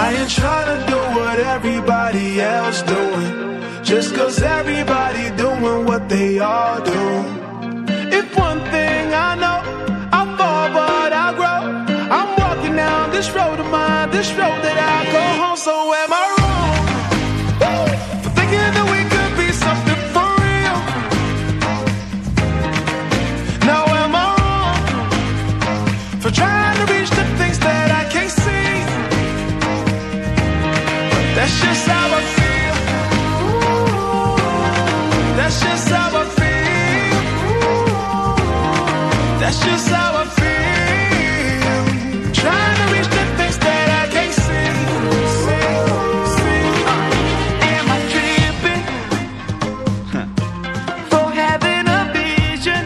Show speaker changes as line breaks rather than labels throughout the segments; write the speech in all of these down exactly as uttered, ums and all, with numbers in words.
ain't tryna do what everybody else doing, just cause everybody doing what they all do. If one thing I know, I fall but I grow. I'm walking down this road of mine, this road that I go home. So am I wrong for thinking that we could be something for real? Now am I wrong for trying to reach the things that I can't see? But that's just how I feel. That's just how I feel. That's just how I feel. Trying to reach the things that I can't see. See, see.
Am I tripping for having a vision?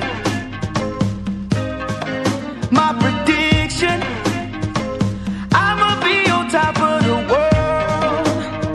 My prediction, I'ma be on top of the world.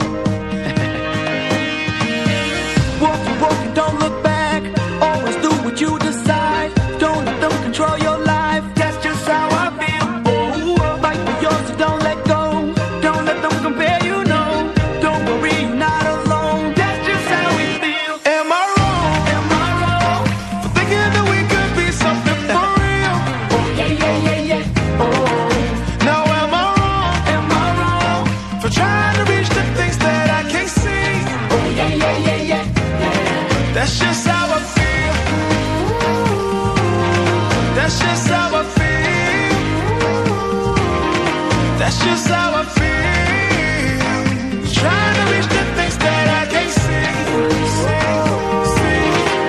Walk and walk and don't look back. Always do what you decide. Don't let them control your life. That's just how I feel. Oh, fight for yours, so don't let go. Don't let them compare you, no. Don't worry, you're not alone. That's just how we feel.
Am I wrong?
Am I wrong?
For thinking that we could be something for real?
Oh, yeah, yeah, yeah, yeah. Oh,
Now am I wrong
am I wrong?
for trying to reach the things that I can't see?
Oh, yeah, yeah, yeah, yeah, yeah.
That's just how I feel. That's just how I feel. That's just how I feel. Trying to reach the things that I can't see. See, see.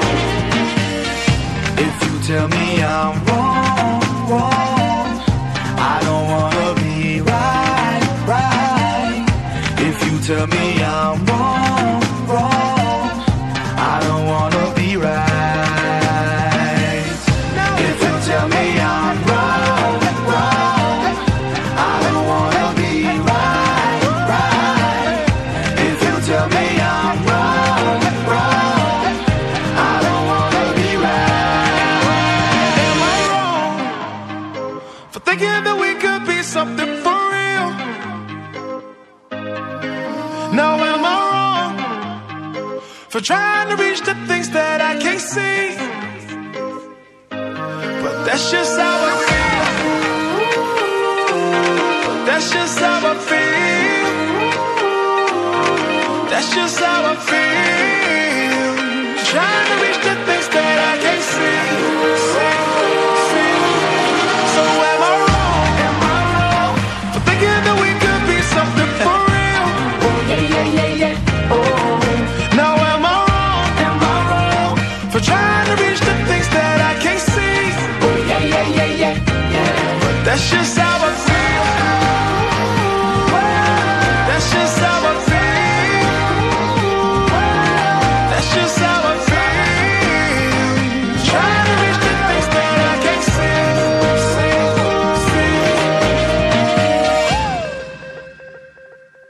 If you tell me I'm wrong, wrong, I don't wanna be right, right. If you tell me I'm wrong, wrong, I don't wanna be right. If you tell me I'm wrong, wrong, I don't wanna be right, right. If you tell me I'm wrong, wrong, I don't wanna be right.
Am I wrong for thinking that we could be something for real? Now am I wrong for trying to reach the things that I can't see? But that's just how I feel. That's just how I feel. That's just how I feel.